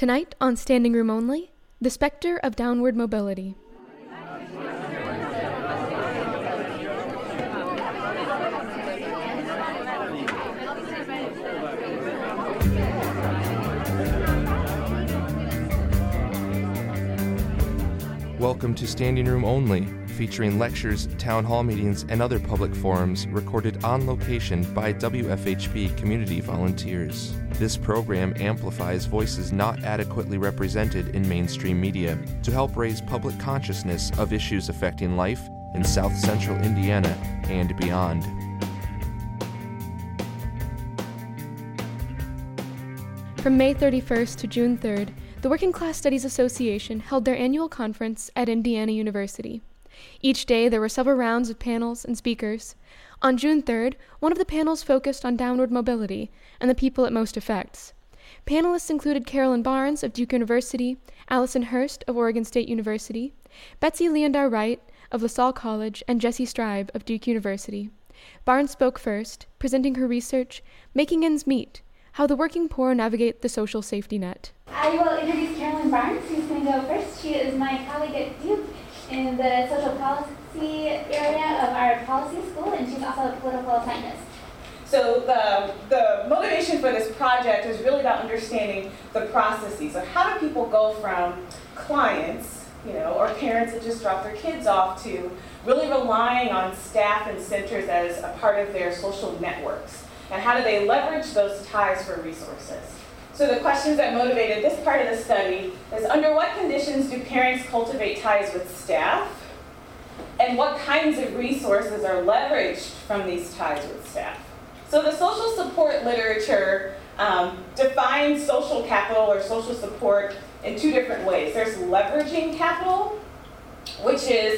Tonight on Standing Room Only, the specter of downward mobility. Welcome to Standing Room Only, featuring lectures, town hall meetings, and other public forums recorded on location by WFHB community volunteers. This program amplifies voices not adequately represented in mainstream media to help raise public consciousness of issues affecting life in South Central Indiana and beyond. From May 31st to June 3rd, the Working Class Studies Association held their annual conference at Indiana University. Each day there were several rounds of panels and speakers. On June 3rd, one of the panels focused on downward mobility and the people it most affects. Panelists included Carolyn Barnes of Duke University, Allison Hurst of Oregon State University, Betsy Leondar Wright of LaSalle College, and Jessie Stribe of Duke University. Barnes spoke first, presenting her research, Making Ends Meet, How the Working Poor Navigate the Social Safety Net. I will introduce Carolyn Barnes, who's going to go first. She is my colleague at Duke in the social policy area of our policy school, and she's also a political scientist. So the motivation for this project is really about understanding the processes. So how do people go from clients, or parents that just drop their kids off, to really relying on staff and centers as a part of their social networks? And how do they leverage those ties for resources? So the questions that motivated this part of the study is, under what conditions do parents cultivate ties with staff? And what kinds of resources are leveraged from these ties with staff? So the social support literature defines social capital or social support in two different ways. There's leveraging capital, which is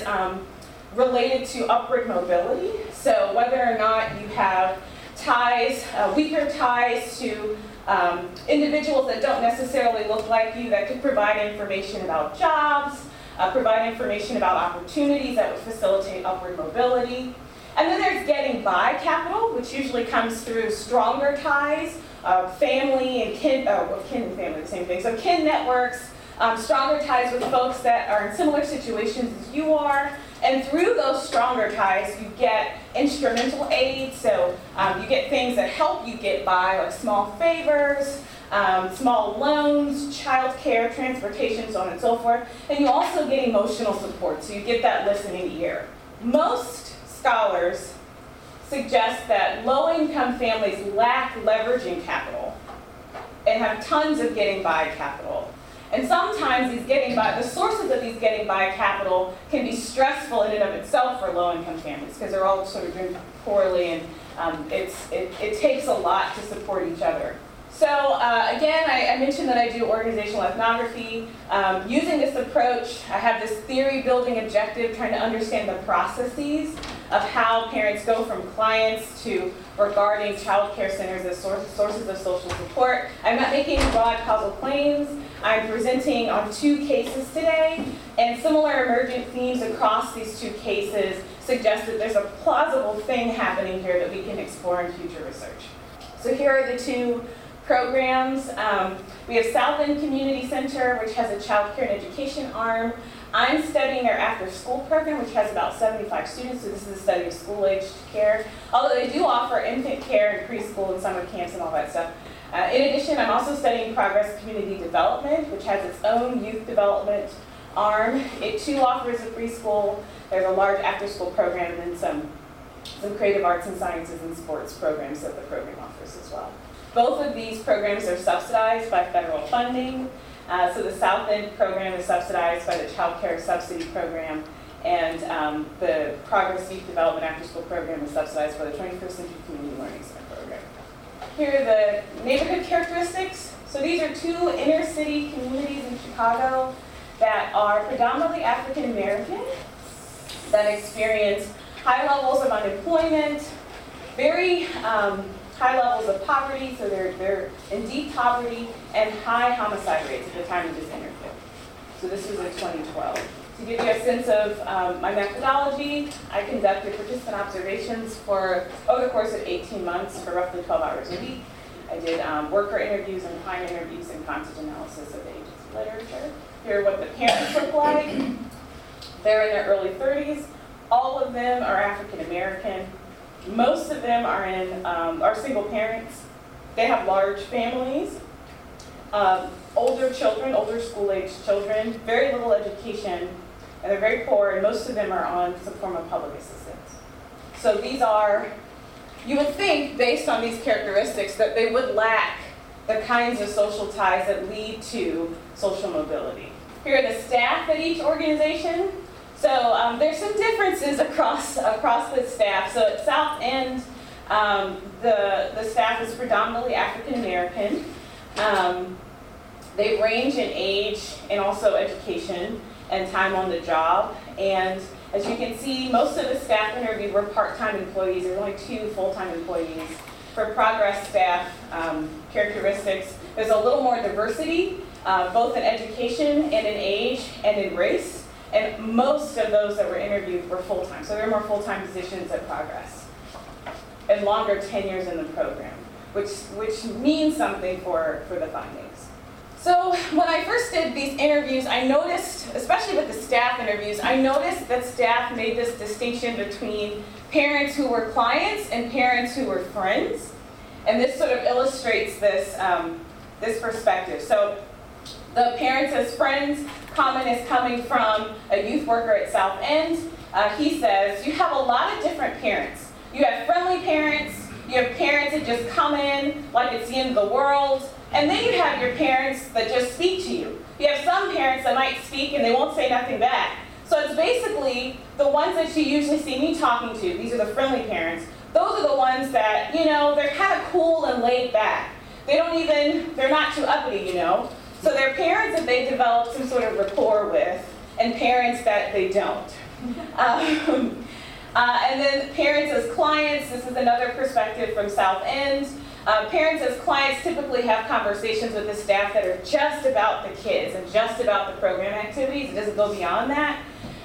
related to upward mobility. So whether or not you have ties, weaker ties to individuals that don't necessarily look like you, that could provide information about jobs, provide information about opportunities that would facilitate upward mobility. And then there's getting by capital, which usually comes through stronger ties, family and kin and family, the same thing. So kin networks, stronger ties with folks that are in similar situations as you are. And through those stronger ties, you get instrumental aid. So you get things that help you get by, like small favors, small loans, child care, transportation, so on and so forth. And you also get emotional support, so you get that listening ear. Most scholars suggest that low-income families lack leveraging capital and have tons of getting by capital. And sometimes these getting by, the sources of these getting by capital can be stressful in and of itself for low-income families, because they're all sort of doing poorly, and it takes a lot to support each other. So again, I mentioned that I do organizational ethnography. Using this approach, I have this theory-building objective, trying to understand the processes of how parents go from clients to regarding child care centers as sources of social support. I'm not making broad causal claims. I'm presenting on two cases today, and similar emergent themes across these two cases suggest that there's a plausible thing happening here that we can explore in future research. So here are the two programs. We have South End Community Center, which has a child care and education arm. I'm studying their after-school program, which has about 75 students, so this is a study of school-aged care, although they do offer infant care and preschool and summer camps and all that stuff. In addition, I'm also studying Progress Community Development, which has its own youth development arm. It too offers a preschool. There's a large after-school program, and then some creative arts and sciences and sports programs that the program offers as well. Both of these programs are subsidized by federal funding. So the South End program is subsidized by the Child Care Subsidy Program, and the Progress Youth Development After School Program is subsidized by the 21st Century Community Learning Center Program. Here are the neighborhood characteristics. So these are two inner city communities in Chicago that are predominantly African American, that experience high levels of unemployment, very high levels of poverty, so they're in deep poverty, and high homicide rates at the time of this interview. So this was in 2012. To give you a sense of my methodology, I conducted participant observations over the course of 18 months for roughly 12 hours a week. I did worker interviews and client interviews and content analysis of the agency literature. Here are what the parents look like. They're in their early 30s. All of them are African American. Most of them are single parents. They have large families, older children, older school-aged children, very little education, and they're very poor, and most of them are on some form of public assistance. So these are, you would think, based on these characteristics, that they would lack the kinds of social ties that lead to social mobility. Here are the staff at each organization. So there's some differences across the staff. So at South End, the staff is predominantly African American. They range in age and also education and time on the job. And as you can see, most of the staff interviewed were part-time employees. There's only 2 full-time employees. For Progress staff characteristics, there's a little more diversity, both in education and in age and in race. And most of those that were interviewed were full-time. So there are more full-time positions at Progress and longer tenures in the program, which means something for the findings. So when I first did these interviews, I noticed, especially with the staff interviews, I noticed that staff made this distinction between parents who were clients and parents who were friends. And this sort of illustrates this, this perspective. So the parents as friends comment is coming from a youth worker at South End. He says, you have a lot of different parents. You have friendly parents, you have parents that just come in like it's the end of the world, and then you have your parents that just speak to you. You have some parents that might speak and they won't say nothing back. So it's basically the ones that you usually see me talking to, these are the friendly parents, those are the ones that, you know, they're kind of cool and laid back. They're not too uppity, you know. So they're parents that they develop some sort of rapport with, and parents that they don't. And then parents as clients, this is another perspective from South End. Parents as clients typically have conversations with the staff that are just about the kids and just about the program activities. It doesn't go beyond that.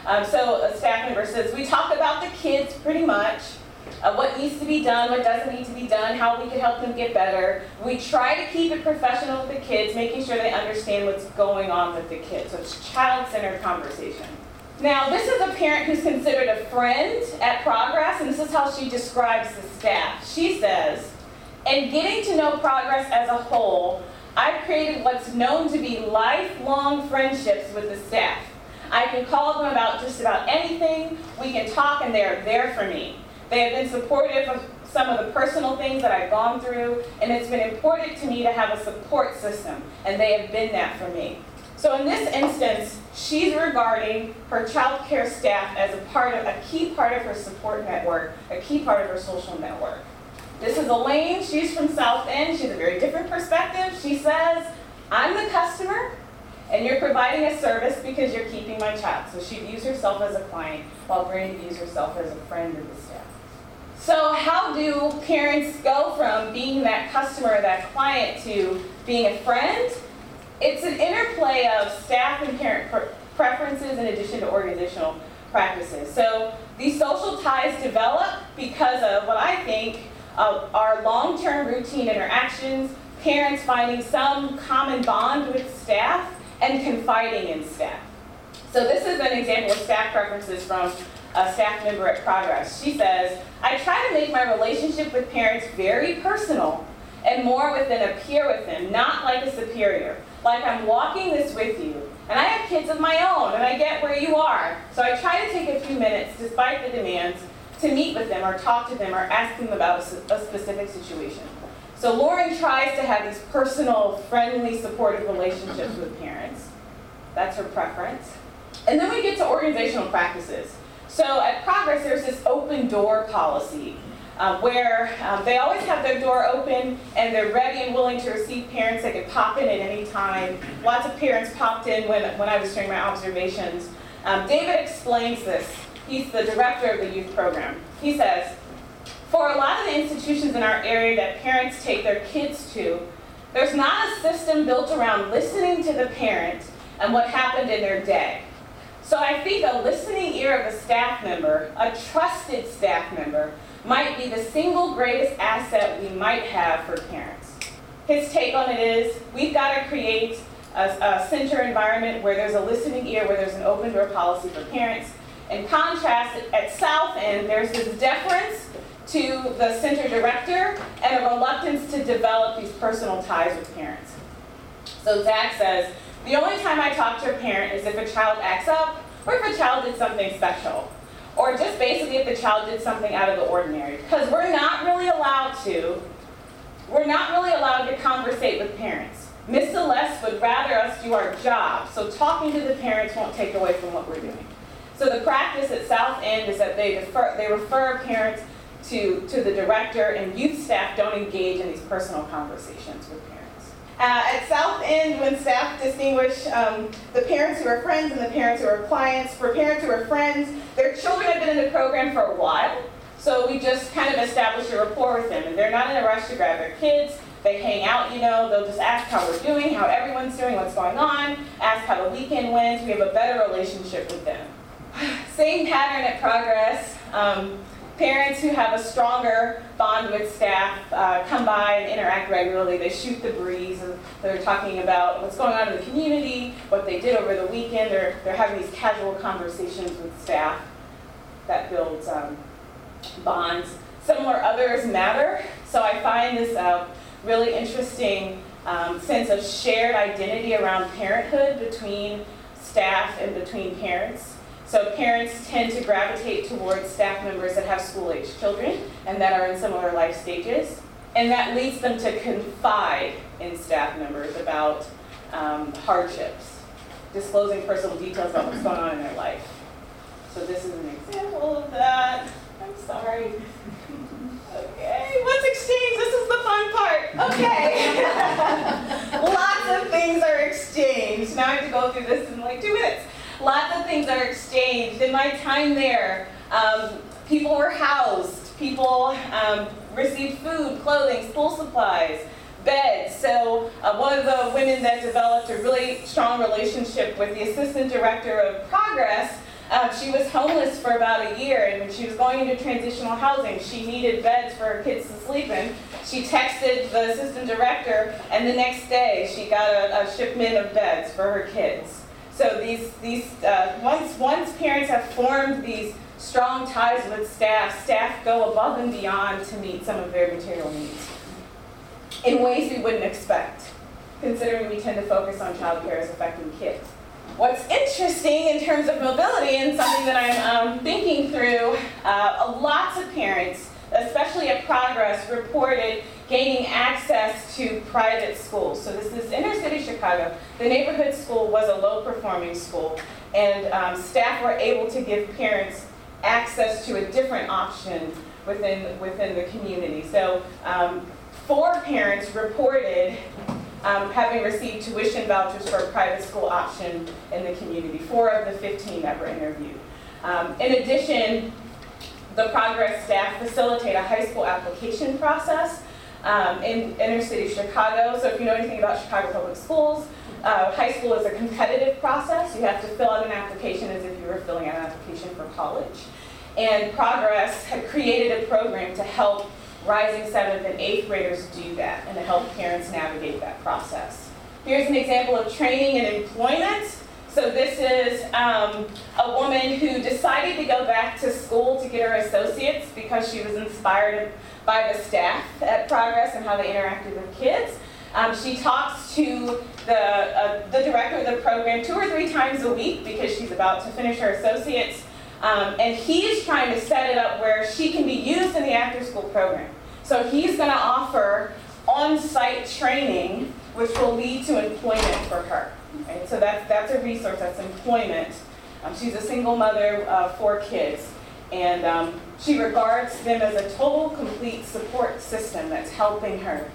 So a staff member says, we talk about the kids pretty much. What needs to be done, what doesn't need to be done, how we can help them get better. We try to keep it professional with the kids, making sure they understand what's going on with the kids. So it's child-centered conversation. Now, this is a parent who's considered a friend at Progress, and this is how she describes the staff. She says, in getting to know Progress as a whole, I've created what's known to be lifelong friendships with the staff. I can call them about just about anything. We can talk, and they're there for me. They have been supportive of some of the personal things that I've gone through, and it's been important to me to have a support system, and they have been that for me. So in this instance, she's regarding her child care staff as a key part of her support network, a key part of her social network. This is Elaine. She's from South End. She has a very different perspective. She says, I'm the customer, and you're providing a service because you're keeping my child. So she views herself as a client, while Brandy views herself as a friend of the staff. So how do parents go from being that customer or that client to being a friend? It's an interplay of staff and parent preferences in addition to organizational practices. So these social ties develop because of what I think are long-term routine interactions, parents finding some common bond with staff, and confiding in staff. So this is an example of staff preferences from a staff member at Progress. She says, I try to make my relationship with parents very personal and more within a peer with them, not like a superior. Like I'm walking this with you. And I have kids of my own, and I get where you are. So I try to take a few minutes, despite the demands, to meet with them or talk to them or ask them about a specific situation. So Lauren tries to have these personal, friendly, supportive relationships with parents. That's her preference. And then we get to organizational practices. So at Progress, there's this open door policy where they always have their door open and they're ready and willing to receive parents. They can pop in at any time. Lots of parents popped in when I was doing my observations. David explains this. He's the director of the youth program. He says, for a lot of the institutions in our area that parents take their kids to, there's not a system built around listening to the parent and what happened in their day. So I think a listening ear of a staff member, a trusted staff member, might be the single greatest asset we might have for parents. his take on it is, we've got to create a center environment where there's a listening ear, where there's an open door policy for parents. In contrast, at South End, there's this deference to the center director and a reluctance to develop these personal ties with parents. So Zach says, the only time I talk to a parent is if a child acts up, or if a child did something special, or just basically if the child did something out of the ordinary. Because we're not really allowed to conversate with parents. Ms. Celeste would rather us do our job, so talking to the parents won't take away from what we're doing. So the practice at South End is that they refer parents to the director, and youth staff don't engage in these personal conversations with parents. At South End, when staff distinguish the parents who are friends and the parents who are clients, for parents who are friends, their children have been in the program for a while, so we just kind of establish a rapport with them, and they're not in a rush to grab their kids. They hang out, they'll just ask how we're doing, how everyone's doing, what's going on, ask how the weekend went. We have a better relationship with them. Same pattern at Progress. Parents who have a stronger bond with staff come by and interact regularly. They shoot the breeze. And they're talking about what's going on in the community, what they did over the weekend. They're having these casual conversations with staff that builds bonds. Similar others matter. So I find this really interesting sense of shared identity around parenthood between staff and between parents. So parents tend to gravitate towards staff members that have school-age children and that are in similar life stages. And that leads them to confide in staff members about hardships, disclosing personal details about what's going on in their life. So this is an example of that. I'm sorry. Okay, what's exchange? This is the fun part. Okay. Lots of things are exchanged. Now I have to go through this in like 2 minutes. Lots of things are exchanged. In my time there, people were housed. People received food, clothing, school supplies, beds. So one of the women that developed a really strong relationship with the assistant director of Progress, she was homeless for about a year, and when she was going into transitional housing, she needed beds for her kids to sleep in. She texted the assistant director, and the next day she got a shipment of beds for her kids. So once parents have formed these strong ties with staff go above and beyond to meet some of their material needs in ways we wouldn't expect, considering we tend to focus on child care as affecting kids. What's interesting in terms of mobility, and something that I'm thinking through, lots of parents, especially at Progress, reported gaining access to private schools. So this is inner city Chicago. The neighborhood school was a low-performing school, and staff were able to give parents access to a different option within the community. So 4 parents reported having received tuition vouchers for a private school option in the community, 4 of the 15 that were interviewed. In addition, the Progress staff facilitate a high school application process in inner city Chicago. So if you know anything about Chicago Public Schools, high school is a competitive process. You have to fill out an application as if you were filling out an application for college. And Progress had created a program to help rising 7th and 8th graders do that and to help parents navigate that process. Here's an example of training and employment. So this is a woman who decided to go back to school to get her associates because she was inspired by the staff at Progress and how they interacted with kids. She talks to the director of the program 2 or 3 times a week because she's about to finish her associates. And he's trying to set it up where she can be used in the after school program. So he's going to offer on-site training, which will lead to employment for her. Right? So that's a resource, that's employment. She's a single mother of 4 kids, and she regards them as a total, complete support system that's helping her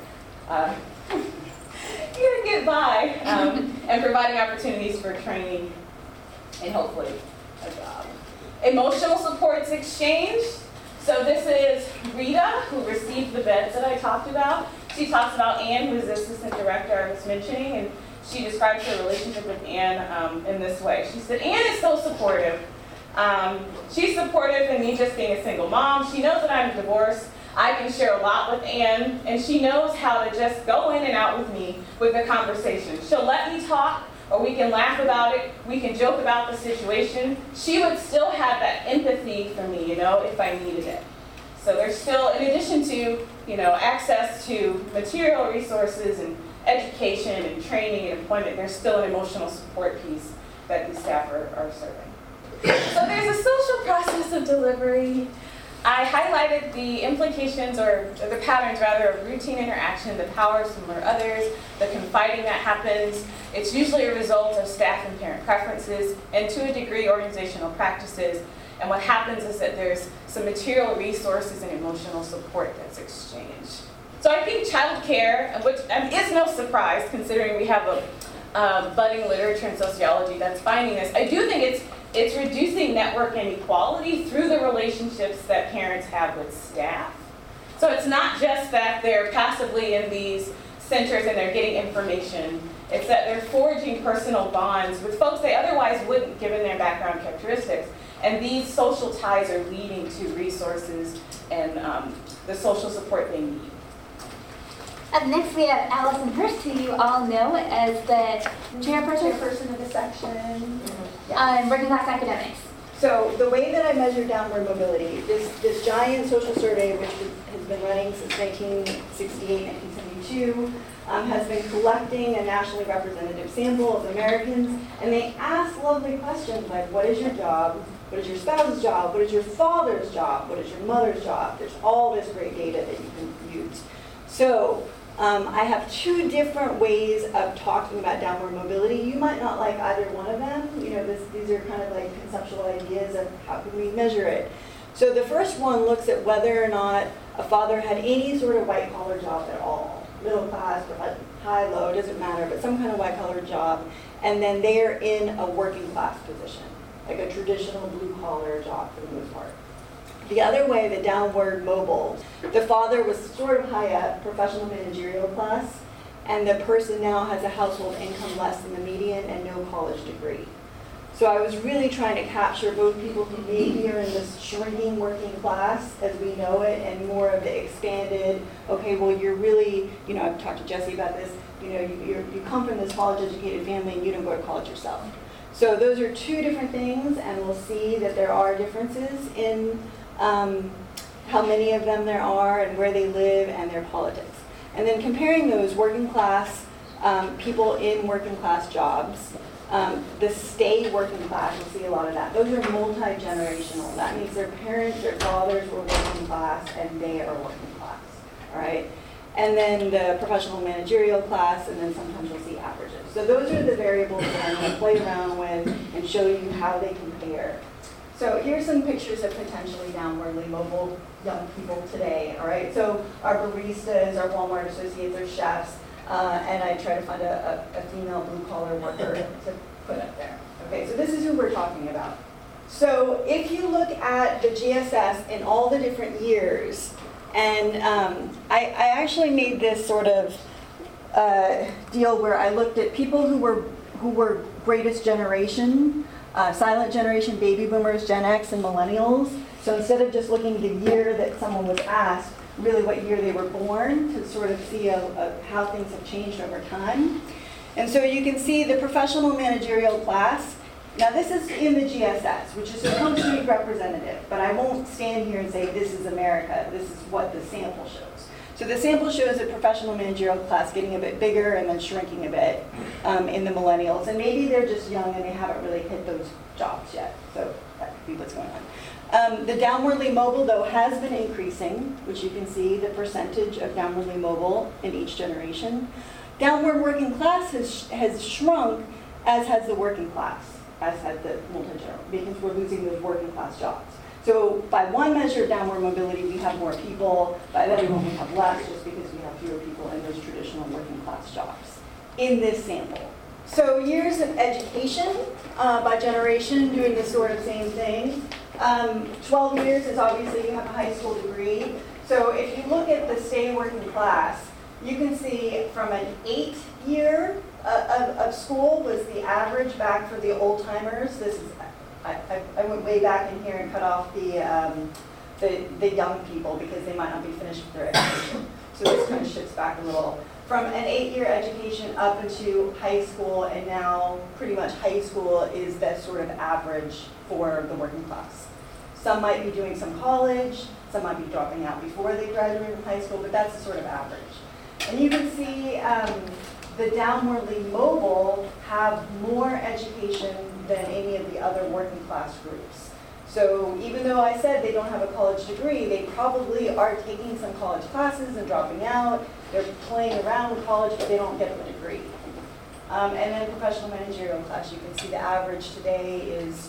get by and providing opportunities for training and hopefully a job. Emotional support's exchanged. So this is Rita, who received the beds that I talked about. She talks about Anne, who is the assistant director I was mentioning, and she describes her relationship with Anne in this way. She said, Anne is so supportive. She's supportive in me just being a single mom. She knows that I'm divorced. I can share a lot with Ann, and she knows how to just go in and out with me with the conversation. She'll let me talk, or we can laugh about it, we can joke about the situation. She would still have that empathy for me, if I needed it. So there's still, in addition to, access to material resources and education and training and employment, there's still an emotional support piece that these staff are serving. So there's a social process of delivery. I highlighted the implications, or the patterns rather, of routine interaction, the power of some or others, the confiding that happens. It's usually a result of staff and parent preferences, and to a degree, organizational practices. And what happens is that there's some material resources and emotional support that's exchanged. So I think childcare, which is no surprise considering we have a budding literature and sociology that's finding this, I do think it's reducing network inequality through the relationships that parents have with staff. So it's not just that they're passively in these centers and they're getting information. It's that they're forging personal bonds with folks they otherwise wouldn't, given their background characteristics. And these social ties are leading to resources and the social support they need. Up next, we have Allison Hurst, who you all know as the chairperson of the section. on working class academics. So the way that I measure downward mobility, this giant social survey, which has been running since 1968, 1972, has been collecting a nationally representative sample of Americans, and they ask lovely questions like, what is your job? What is your spouse's job? What is your father's job? What is your mother's job? There's all this great data that you can use. So I have two different ways of talking about downward mobility. You might not like either one of them. These are kind of like conceptual ideas of how can we measure it. So the first one looks at whether or not a father had any sort of white-collar job at all. Middle class, or high, low, doesn't matter, but some kind of white-collar job. And then they're in a working class position, like a traditional blue-collar job for the most part. The other way, the downward mobile, the father was sort of high up, professional managerial class, and the person now has a household income less than the median and no college degree. So I was really trying to capture both people who maybe are in this shrinking working class as we know it, and more of the expanded, okay, well you're really, I've talked to Jesse about this, you come from this college-educated family and you don't go to college yourself. So those are two different things, and we'll see that there are differences in how many of them there are and where they live and their politics. And then comparing those working class people in working class jobs, the stay working class, you'll see a lot of that. Those are multi-generational. That means their parents, their fathers were working class and they are working class, all right? And then the professional managerial class, and then sometimes you'll see averages. So those are the variables that I'm going to play around with and show you how they compare. So here's some pictures of potentially downwardly mobile young people today, all right? So our baristas, our Walmart associates, our chefs, and I try to find a female blue-collar worker to put up there. Okay, so this is who we're talking about. So if you look at the GSS in all the different years, and I actually made this sort of deal where I looked at people who were greatest generation, silent generation, baby boomers, Gen X, and millennials. So instead of just looking at the year that someone was asked, really what year they were born, to sort of see how things have changed over time. And so you can see the professional managerial class. Now this is in the GSS, which is supposed to be representative, but I won't stand here and say this is America, this is what the sample shows. So the sample shows a professional managerial class getting a bit bigger and then shrinking a bit in the millennials. And maybe they're just young and they haven't really hit those jobs yet. So that could be what's going on. The downwardly mobile, though, has been increasing, which you can see the percentage of downwardly mobile in each generation. Downward working class has shrunk, as has the working class, as has the multi-general, because we're losing those working class jobs. So by one measure of downward mobility, we have more people. By the other one, we have less, just because we have fewer people in those traditional working class jobs in this sample. So years of education by generation, doing the sort of same thing. 12 years is obviously you have a high school degree. So if you look at the stay working class, you can see from an 8-year of school was the average back for the old timers. This is I went way back in here and cut off the the young people because they might not be finished with their education. So this kind of shifts back a little. From an 8-year education up into high school, and now pretty much high school is the sort of average for the working class. Some might be doing some college, some might be dropping out before they graduate from high school, but that's the sort of average. And you can see the downwardly mobile have more education than any of the other working class groups. So even though I said they don't have a college degree, they probably are taking some college classes and dropping out. They're playing around with college, but they don't get a degree. And then professional managerial class, you can see the average today is,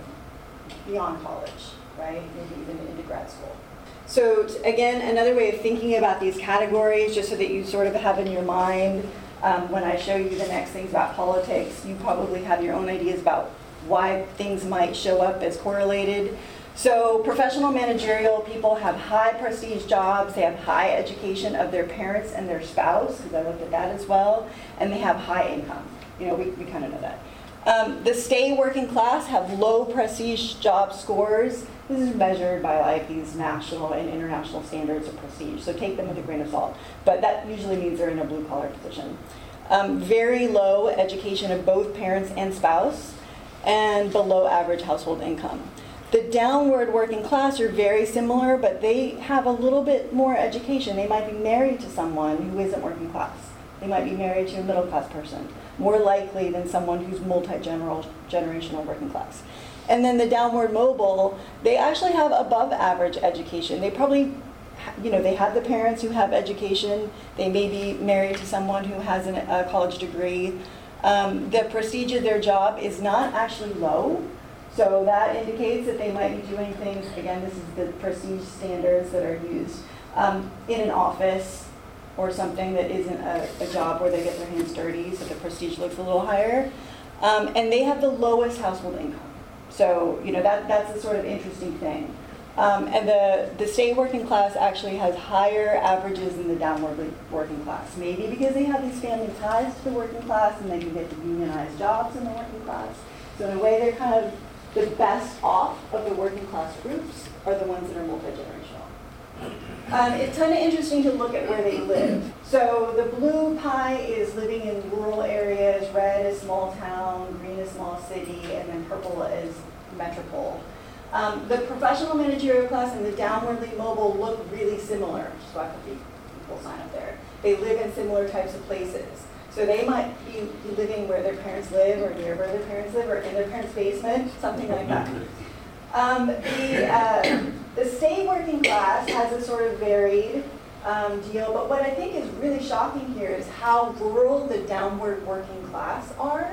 beyond college, right? Maybe even into grad school. So again, another way of thinking about these categories, just so that you sort of have in your mind, when I show you the next things about politics, you probably have your own ideas about why things might show up as correlated. So professional managerial people have high prestige jobs, they have high education of their parents and their spouse, because I looked at that as well, and they have high income. We kind of know that. The stay working class have low prestige job scores. This is measured by like these national and international standards of prestige, so take them with a grain of salt. But that usually means they're in a blue collar position. Very low education of both parents and spouse, and below average household income. The downward working class are very similar, but they have a little bit more education. They might be married to someone who isn't working class. They might be married to a middle class person, more likely than someone who's multi-generational working class. And then the downward mobile, they actually have above average education. They probably, they have the parents who have education. They may be married to someone who has a college degree. The prestige of their job is not actually low. So that indicates that they might be doing things, again, this is the prestige standards that are used, in an office or something that isn't a job where they get their hands dirty, so the prestige looks a little higher. And they have the lowest household income. So, that's a sort of interesting thing. And the stay working class actually has higher averages than the downward working class. Maybe because they have these family ties to the working class and they can get the unionized jobs in the working class. So in a way, they're kind of the best off of the working class groups are the ones that are multi-generational. It's kind of interesting to look at where they live. So the blue pie is living in rural areas, red is small town, green is small city, and then purple is metropole. The professional managerial class and the downwardly mobile look really similar. So I put the equal sign up there. They live in similar types of places. So they might be living where their parents live, or near where their parents live, or in their parents' basement, something like that. The stay working class has a sort of varied deal, but what I think is really shocking here is how rural the downward working class are.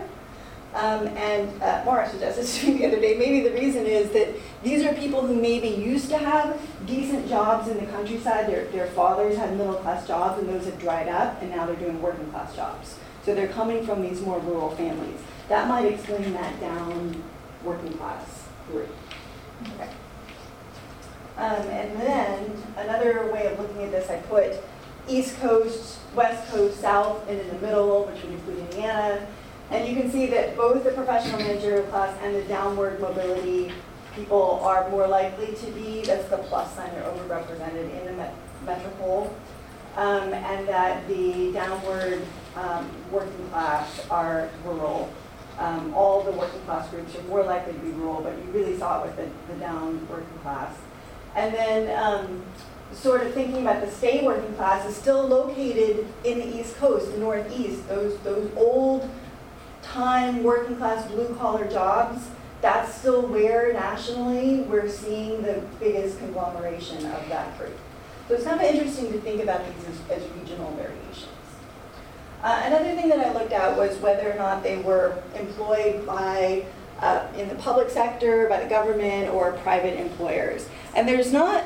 Mara suggested to me the other day, maybe the reason is that these are people who maybe used to have decent jobs in the countryside. Their fathers had middle class jobs and those have dried up, and now they're doing working class jobs. So they're coming from these more rural families. That might explain that down working class group. Okay. And then another way of looking at this, I put East Coast, West Coast, South, and in the middle, which would include Indiana. And you can see that both the professional managerial class and the downward mobility people are more likely to be, that's the plus sign, they're overrepresented in the metropole. And that the downward working class are rural. All the working class groups are more likely to be rural, but you really saw it with the down working class. And then sort of thinking about the stay working class is still located in the East Coast, the Northeast, those old time working class blue collar jobs. That's still where nationally we're seeing the biggest conglomeration of that group. So it's kind of interesting to think about these as regional variations. Another thing that I looked at was whether or not they were employed by, in the public sector, by the government, or private employers. And there's not,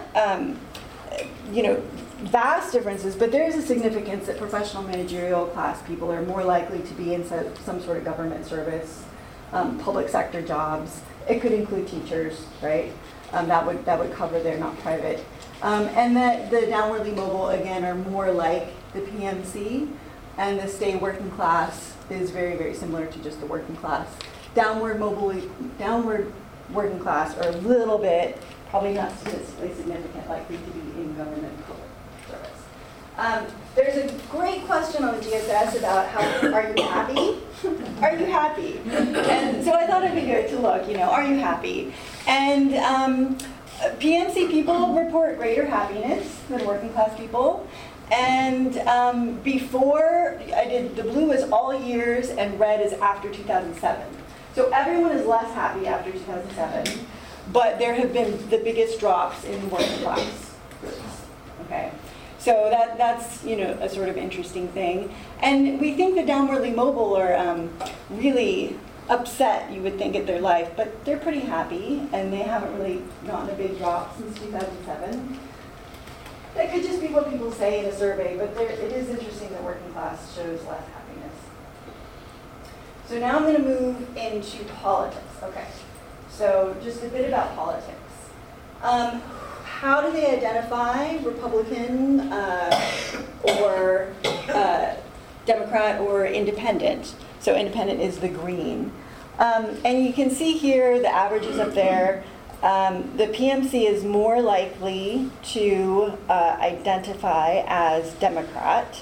vast differences, but there is a significance that professional managerial class people are more likely to be in some sort of government service, public sector jobs. It could include teachers, right? That would cover their not private. And that the downwardly mobile, again, are more like the PMC, and the stay working class is very, very similar to just the working class. Downward working class are a little bit probably not statistically significant, likely to be in government public service. There's a great question on the GSS about how, are you happy? Are you happy? And so I thought it'd be good to look, are you happy? And PMC people report greater happiness than working class people. And before I did, the blue is all years and red is after 2007. So everyone is less happy after 2007, but there have been the biggest drops in working class groups. Okay, so that's a sort of interesting thing. And we think the downwardly mobile are really upset, you would think, at their life, but they're pretty happy, and they haven't really gotten a big drop since 2007. That could just be what people say in a survey, but it is interesting that working class shows less happiness. So now I'm going to move into politics. Okay, so just a bit about politics. How do they identify Republican or Democrat or independent? So independent is the green. And you can see here the averages up there. The PMC is more likely to identify as Democrat.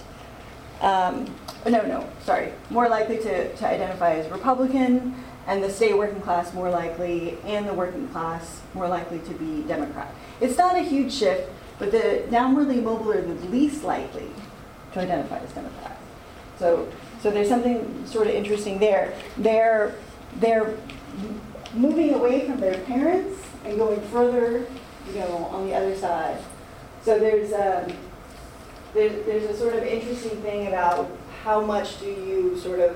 More likely to identify as Republican, and the state working class more likely, and the working class more likely to be Democrat. It's not a huge shift, but the downwardly mobile are the least likely to identify as Democrat. So there's something sort of interesting there. They're moving away from their parents and going further, on the other side. So there's a sort of interesting thing about how much do you sort of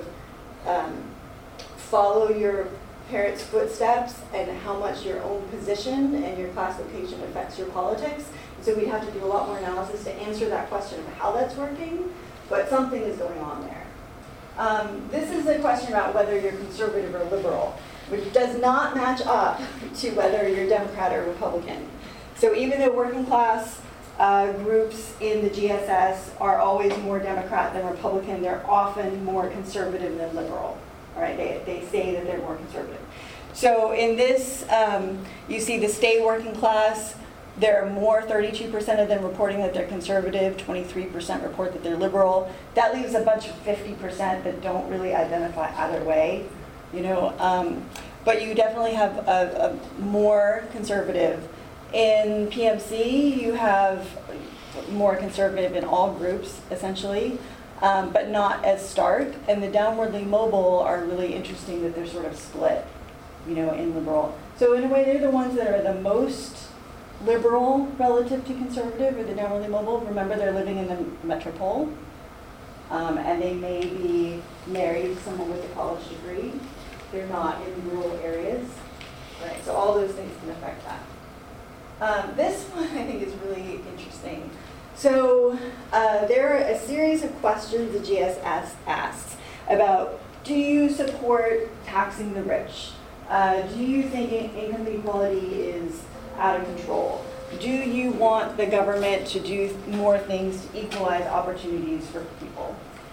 follow your parents' footsteps and how much your own position and your class location affects your politics. So we'd have to do a lot more analysis to answer that question of how that's working, but something is going on there. This is a question about whether you're conservative or liberal, which does not match up to whether you're Democrat or Republican. So even though working class groups in the GSS are always more Democrat than Republican, they're often more conservative than liberal. All right, they say that they're more conservative. So in this, you see the state working class, there are more, 32% of them reporting that they're conservative, 23% report that they're liberal. That leaves a bunch of 50% that don't really identify either way. But you definitely have a more conservative. In PMC, you have more conservative in all groups, essentially, but not as stark. And the downwardly mobile are really interesting that they're sort of split, in liberal. So in a way, they're the ones that are the most liberal relative to conservative, or the downwardly mobile. Remember, they're living in the metropole, and they may be married to someone with a college degree. They're not in rural areas, right? So all those things can affect that. This one I think is really interesting. So there are a series of questions the GSS asks about, do you support taxing the rich? Do you think income inequality is out of control? Do you want the government to do more things to equalize opportunities for people?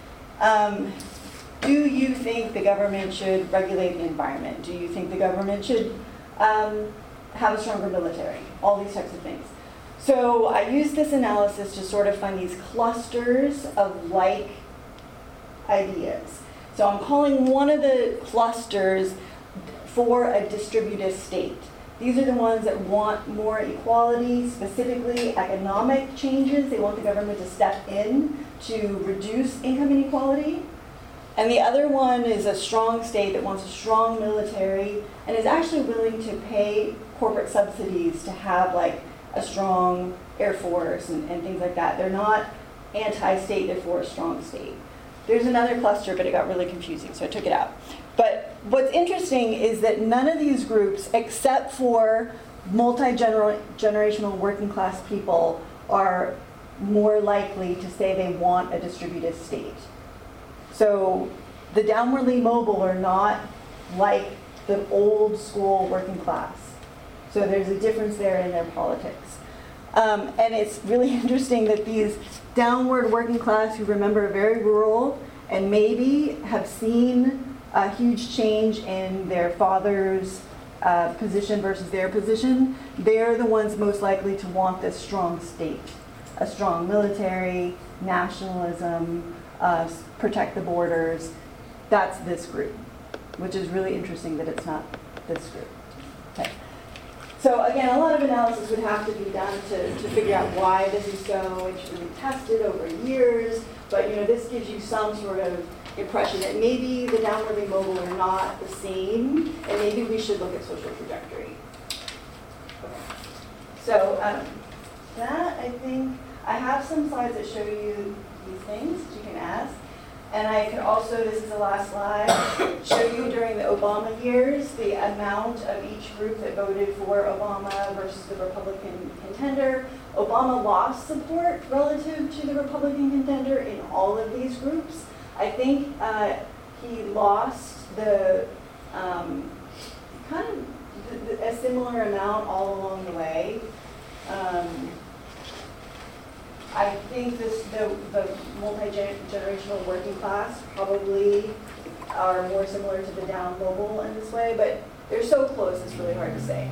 Do you think the government should regulate the environment? Do you think the government should have a stronger military? All these types of things. So I used this analysis to sort of find these clusters of like ideas. So I'm calling one of the clusters for a distributive state. These are the ones that want more equality, specifically economic changes. They want the government to step in to reduce income inequality. And the other one is a strong state that wants a strong military and is actually willing to pay corporate subsidies to have like a strong Air Force and things like that. They're not anti-state, they're for a strong state. There's another cluster, but it got really confusing, so I took it out. But what's interesting is that none of these groups, except for multi-generational working class people, are more likely to say they want a distributive state. So the downwardly mobile are not like the old school working class. So there's a difference there in their politics. And it's really interesting that these downward working class who remember very rural and maybe have seen a huge change in their father's position versus their position, they're the ones most likely to want this strong state, a strong military, nationalism, protect the borders. That's this group, which is really interesting that it's not this group. Okay. So again, a lot of analysis would have to be done to figure out why this is so. It should be tested over years, but this gives you some sort of impression that maybe the downwardly mobile are not the same, and maybe we should look at social trajectory. Okay. So that, I think, I have some slides that show you these things that you can ask. And I could also, this is the last slide, show you during the Obama years the amount of each group that voted for Obama versus the Republican contender. Obama lost support relative to the Republican contender in all of these groups. I think he lost the a similar amount all along the way. I think the multi-generational working class probably are more similar to the down mobile in this way, but they're so close it's really hard to say.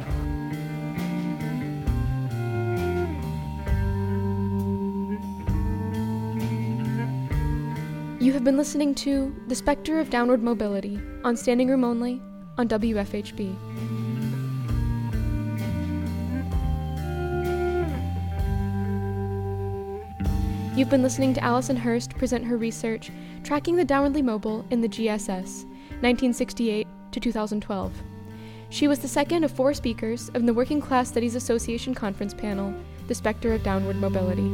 You have been listening to The Spectre of Downward Mobility on Standing Room Only on WFHB. You've been listening to Allison Hurst present her research, Tracking the Downwardly Mobile in the GSS, 1968 to 2012. She was the second of 4 speakers of the Working Class Studies Association conference panel, The Spectre of Downward Mobility.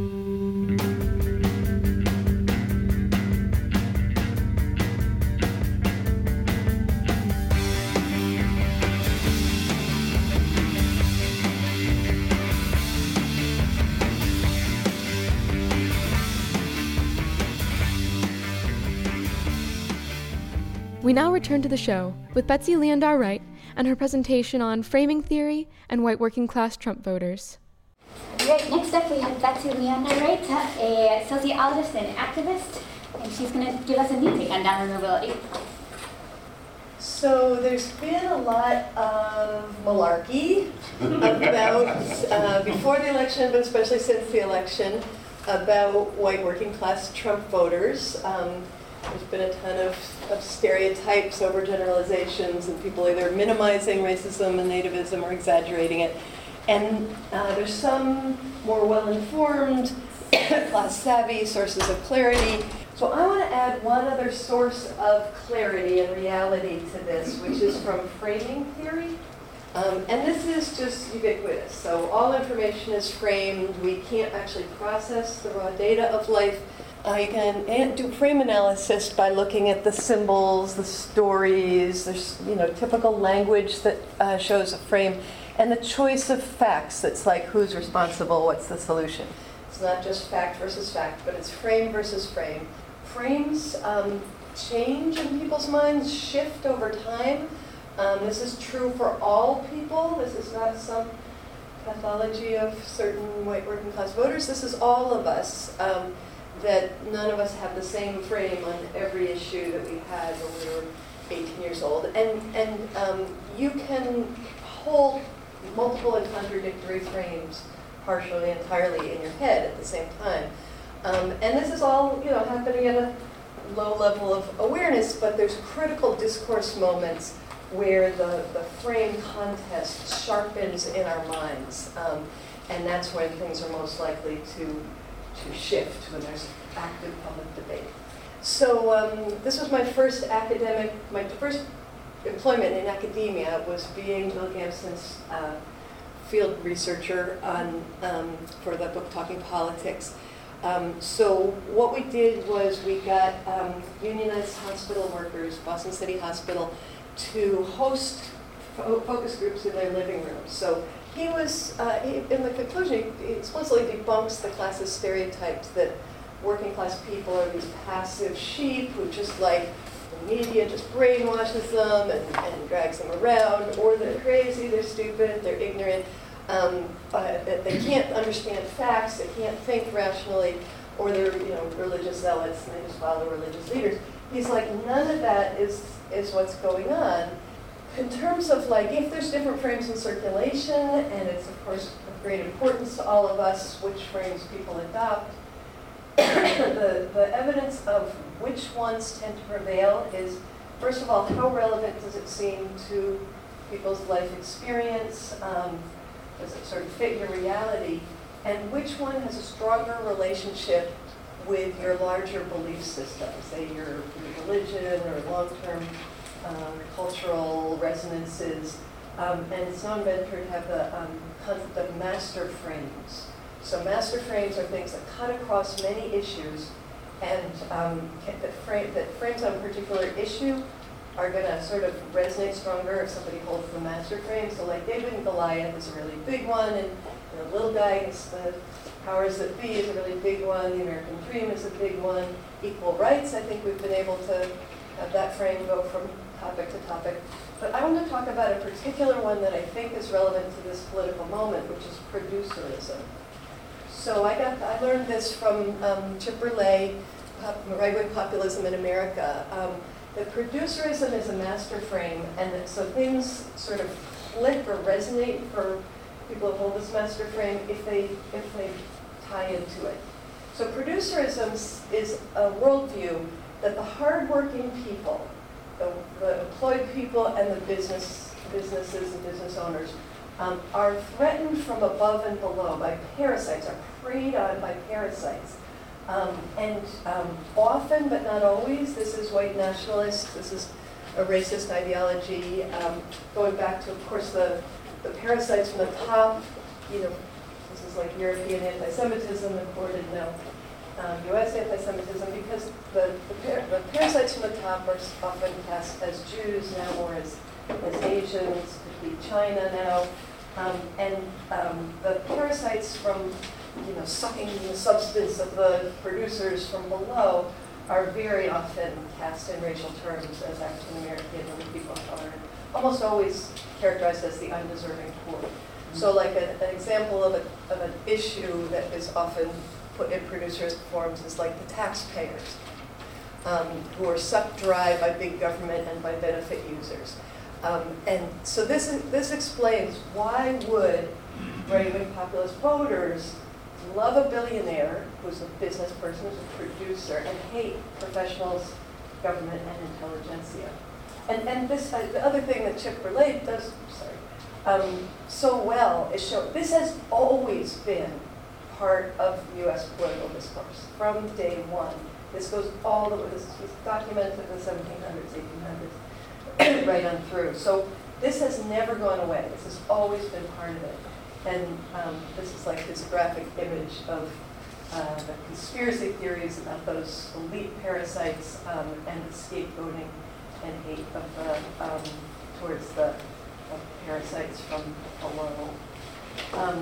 We now return to the show with Betsy Leondar Wright and her presentation on framing theory and white working class Trump voters. Great. Next up, we have Betsy Leondar Wright, a sociologist and activist, and she's going to give us a new take on downward mobility. So there's been a lot of malarkey about, before the election, but especially since the election, about white working class Trump voters. There's been a ton of stereotypes, overgeneralizations, and people either minimizing racism and nativism or exaggerating it. And there's some more well-informed, class-savvy sources of clarity. So I want to add one other source of clarity and reality to this, which is from framing theory. And this is just ubiquitous. So all information is framed. We can't actually process the raw data of life. You can do frame analysis by looking at the symbols, the stories, there's typical language that shows a frame, and the choice of facts. That's like who's responsible, what's the solution. It's not just fact versus fact, but it's frame versus frame. Frames change in people's minds, shift over time. This is true for all people. This is not some pathology of certain white working class voters. This is all of us. That none of us have the same frame on every issue that we had when we were 18 years old. And you can hold multiple and contradictory frames partially, entirely in your head at the same time. And this is all happening at a low level of awareness, but there's critical discourse moments where the frame contest sharpens in our minds. And that's when things are most likely to shift, when there's active public debate. So this was my first first employment in academia was being Bill Gamson's field researcher on for the book Talking Politics. So what we did was we got unionized hospital workers, Boston City Hospital, to host focus groups in their living rooms. So he was, in the conclusion, he explicitly debunks the classist stereotypes that working class people are these passive sheep who just like the media just brainwashes them and drags them around, or they're crazy, they're stupid, they're ignorant, they can't understand facts, they can't think rationally, or they're religious zealots and they just follow religious leaders. He's like, none of that is what's going on. in terms of like, if there's different frames in circulation, and it's of course of great importance to all of us which frames people adopt, the evidence of which ones tend to prevail is, first of all, how relevant does it seem to people's life experience? Does it sort of fit your reality? And which one has a stronger relationship with your larger belief system, say your religion or long-term cultural resonances? And it's known better to have the concept of master frames. So master frames are things that cut across many issues, and that frames on a particular issue are going to sort of resonate stronger if somebody holds the master frame. So like David and Goliath is a really big one, and the little guy against the powers that be is a really big one. The American Dream is a big one. Equal rights, I think we've been able to have that frame go from topic to topic. But I want to talk about a particular one that I think is relevant to this political moment, which is producerism. So I learned this from Chip Berlay, Right-Wing Populism in America. That producerism is a master frame, and that so things sort of click or resonate for people who hold this master frame if they tie into it. So producerism is a worldview that the hardworking people, the employed people and the businesses and business owners are threatened from above and below by parasites, are preyed on by parasites. Often, but not always, this is white nationalist, this is a racist ideology, going back to, of course, the parasites from the top. You know, this is like European anti-Semitism imported now U.S. anti-Semitism, because the parasites from the top are often cast as Jews now, or as Asians, could be China now, the parasites from sucking the substance of the producers from below are very often cast in racial terms as African American and people of color, and almost always characterized as the undeserving poor. So like an example of an issue that is often put in producers' forms is like the taxpayers, who are sucked dry by big government and by benefit users. And so this explains why would right-wing populist voters love a billionaire who's a business person, who's a producer, and hate professionals, government, and intelligentsia. And this, the other thing that Chip Berlay does, so well is show this has always been part of U.S. political discourse from day one. This goes all the way. This was documented in the 1700s, 1800s, right on through. So this has never gone away. This has always been part of it. And this is like this graphic image of the conspiracy theories about those elite parasites and the scapegoating and hate of towards the parasites from below.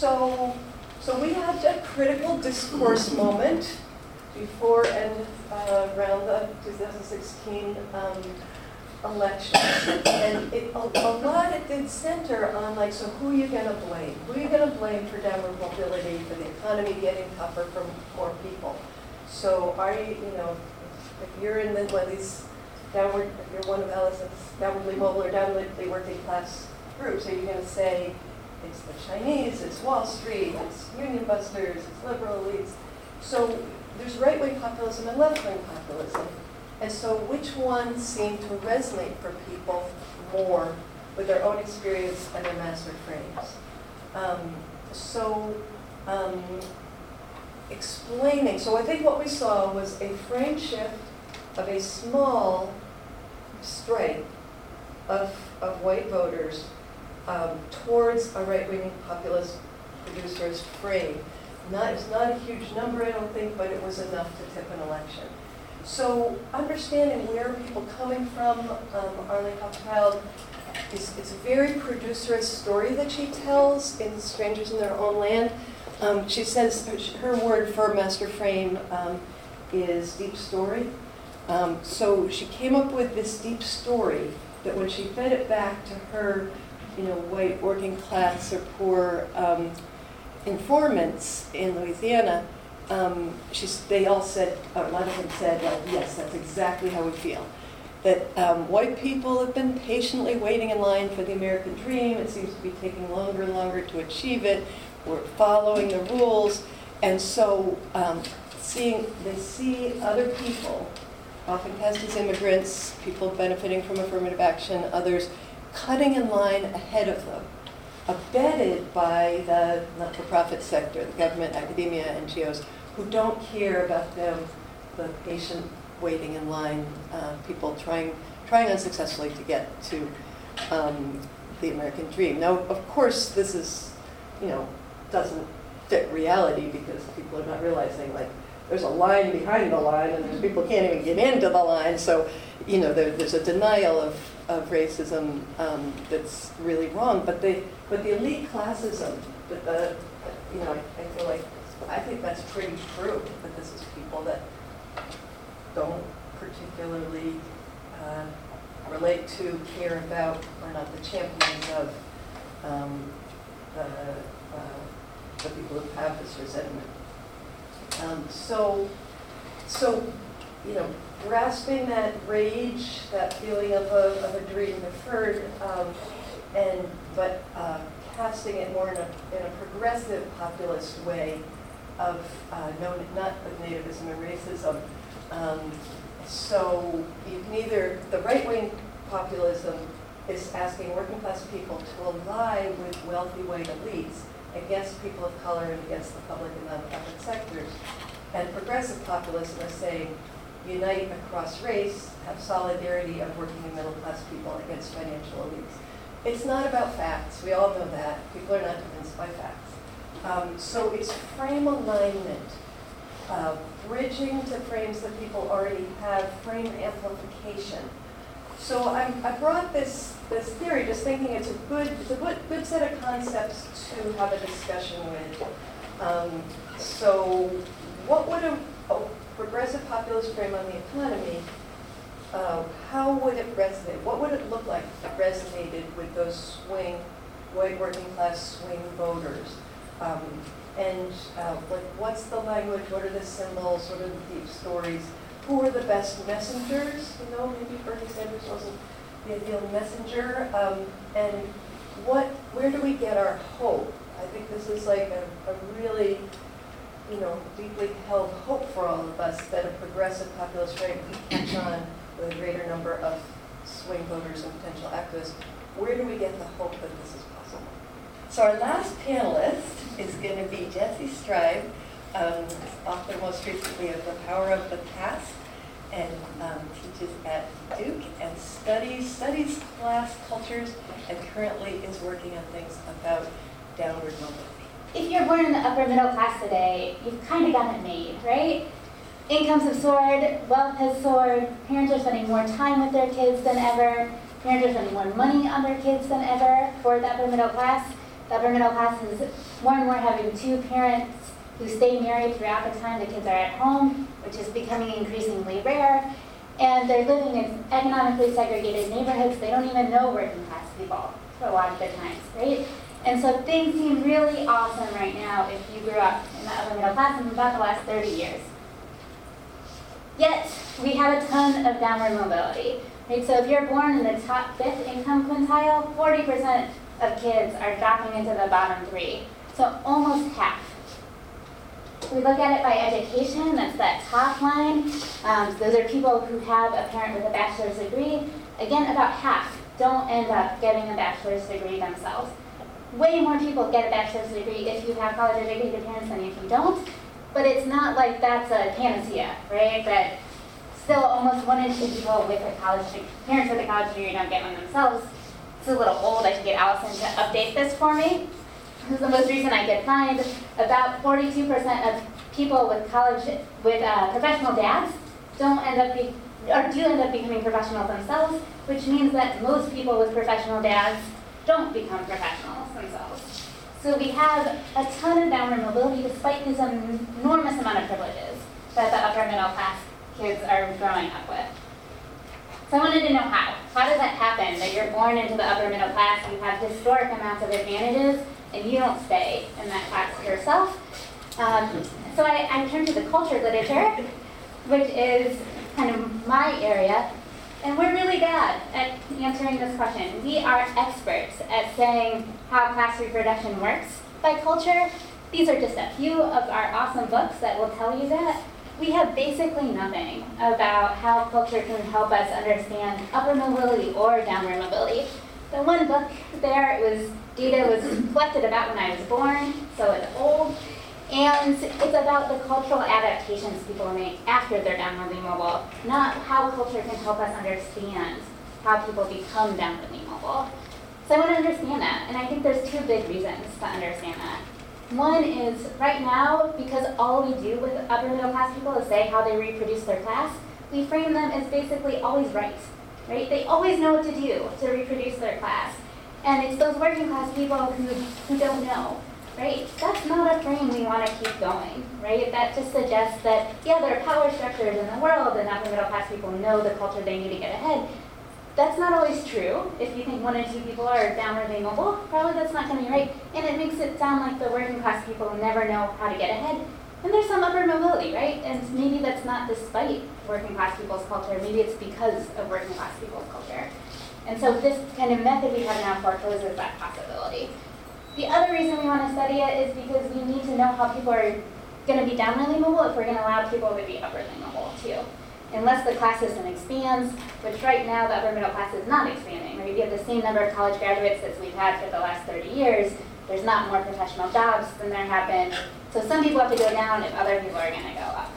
So we had a critical discourse moment before and around the 2016 election, and a lot it did center on like, so who are you going to blame? Who are you going to blame for downward mobility, for the economy getting tougher for more people? So are you, if you're in one of these if you're one of Allison's downwardly mobile or downwardly working class groups, are you going to say it's the Chinese, it's Wall Street, it's union busters, it's liberal elites? So there's right-wing populism and left-wing populism. And so which ones seem to resonate for people more with their own experience and their master frames? Explaining. So I think what we saw was a frame shift of a small stripe of white voters towards a right-wing populist producer's frame. It's not a huge number, I don't think, but it was enough to tip an election. So understanding where are people coming from, Arlie Hochschild, it's a very producerist story that she tells in Strangers in Their Own Land. She says her word for master frame is deep story. So she came up with this deep story that when she fed it back to her, white working class or poor informants in Louisiana, they all said, or a lot of them said, yes, that's exactly how we feel. that white people have been patiently waiting in line for the American dream. It seems to be taking longer and longer to achieve it. We're following the rules. And so they see other people, often cast as immigrants, people benefiting from affirmative action, others cutting in line ahead of them, abetted by the not-for-profit sector, the government, academia, NGOs, who don't care about them, the patient waiting in line, people trying unsuccessfully to get to the American dream. Now, of course, this is, doesn't fit reality because people are not realizing, like, there's a line behind the line and there's people can't even get into the line. So, there's a denial of racism that's really wrong. But the elite classism, I think that's pretty true, that this is people that don't particularly relate to, care about, or not the champions of the people who have this resentment. So grasping that rage, that feeling of a dream deferred, but casting it more in a progressive populist way of not of nativism and racism. So you can either, the right-wing populism is asking working class people to ally with wealthy white elites against people of color and against the public and nonprofit sectors. And progressive populism is saying, unite across race, have solidarity of working and middle class people against financial elites. It's not about facts, we all know that. People are not convinced by facts. So it's frame alignment, bridging to frames that people already have, frame amplification. So I brought this theory, just thinking it's a good set of concepts to have a discussion with. So what would a progressive populist frame on the economy, how would it resonate? What would it look like if it resonated with those white working class swing voters? What's the language? What are the symbols? What are the deep stories? Who are the best messengers? Maybe Bernie Sanders wasn't the ideal messenger. And where do we get our hope? I think this is like a really, deeply held hope for all of us that a progressive populist frame can catch on with a greater number of swing voters and potential activists. Where do we get the hope that this is possible? So our last panelist is going to be Jessie Strive, author most recently of The Power of the Past, and teaches at Duke and studies class cultures, and currently is working on things about downward mobility. If you're born in the upper middle class today, you've kind of got it made, right? Incomes have soared, wealth has soared, parents are spending more time with their kids than ever, parents are spending more money on their kids than ever for the upper middle class. The upper middle class is more and more having two parents who stay married throughout the time the kids are at home, which is becoming increasingly rare. And they're living in economically segregated neighborhoods. They don't even know working class people for a lot of the times, right? And so things seem really awesome right now if you grew up in the upper middle class in about the last 30 years. Yet, we have a ton of downward mobility, right? So if you're born in the top 5th income quintile, 40% of kids are dropping into the bottom 3. So almost half. We look at it by education, that's that top line. Those are people who have a parent with a bachelor's degree. Again, about half don't end up getting a bachelor's degree themselves. Way more people get a bachelor's degree if you have college-educated parents than if you don't. But it's not like that's a panacea, right? That still almost 1 in 2 people with a parents with a college degree don't get one themselves. It's a little old. I should get Allison to update this for me. This is the most recent I could find. About 42% of people with professional dads do end up becoming professionals themselves, which means that most people with professional dads don't become professionals themselves. So we have a ton of downward mobility despite this enormous amount of privileges that the upper middle class kids are growing up with. So I wanted to know how. How does that happen, that you're born into the upper middle class, you have historic amounts of advantages, and you don't stay in that class yourself? So I turned to the culture literature, which is kind of my area, And we're really bad at answering this question. We are experts at saying how class reproduction works by culture. These are just a few of our awesome books that will tell you that. We have basically nothing about how culture can help us understand upward mobility or downward mobility. The one book there, data was collected about when I was born, so it's old. And it's about the cultural adaptations people make after they're downwardly mobile, not how culture can help us understand how people become downwardly mobile. So I want to understand that, and I think there's two big reasons to understand that. One is, right now, because all we do with upper middle class people is say how they reproduce their class, we frame them as basically always right? They always know what to do to reproduce their class. And it's those working class people who don't know. Right? That's not a frame we want to keep going, right? That just suggests that, yeah, there are power structures in the world and upper middle class people know the culture they need to get ahead. That's not always true. If you think one or two people are downwardly mobile, probably that's not going to be right. And it makes it sound like the working class people never know how to get ahead. And there's some upward mobility, right? And maybe that's not despite working class people's culture. Maybe it's because of working class people's culture. And so this kind of method we have now forecloses that possibility. The other reason we want to study it is because we need to know how people are going to be downwardly mobile if we're going to allow people to be upwardly mobile too. Unless the class system expands, which right now the upper middle class is not expanding. Right? We have the same number of college graduates as we've had for the last 30 years. There's not more professional jobs than there have been. So some people have to go down if other people are going to go up.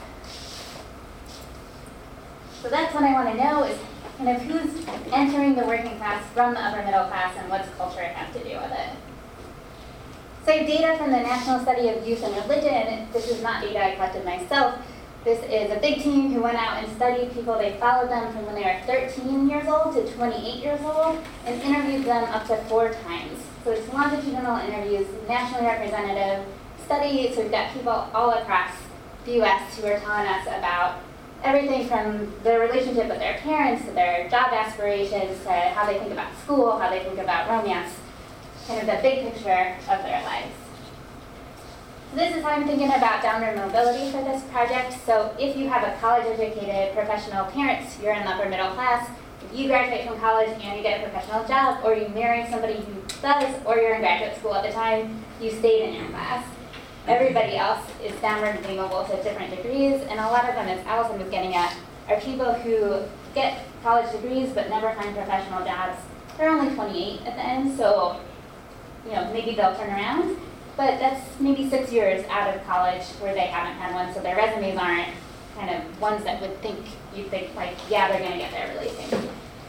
So that's what I want to know is kind of who's entering the working class from the upper middle class and what's culture have to do with it. So I have data from the National Study of Youth and Religion. This is not data I collected myself. This is a big team who went out and studied people. They followed them from when they were 13 years old to 28 years old and interviewed them up to 4 times. So it's longitudinal interviews, nationally representative studies. So we've got people all across the US who are telling us about everything from their relationship with their parents to their job aspirations to how they think about school, how they think about romance, kind of the big picture of their lives. So this is how I'm thinking about downward mobility for this project. So if you have a college-educated professional parent, you're in the upper middle class. If you graduate from college and you get a professional job, or you marry somebody who does, or you're in graduate school at the time, you stayed in your class. Everybody else is downwardly mobile to different degrees, and a lot of them, as Allison was getting at, are people who get college degrees but never find professional jobs. They're only 28 at the end, so maybe they'll turn around, but that's maybe 6 years out of college where they haven't had one, so their resumes aren't kind of ones that you'd think like, yeah, they're gonna get there really soon.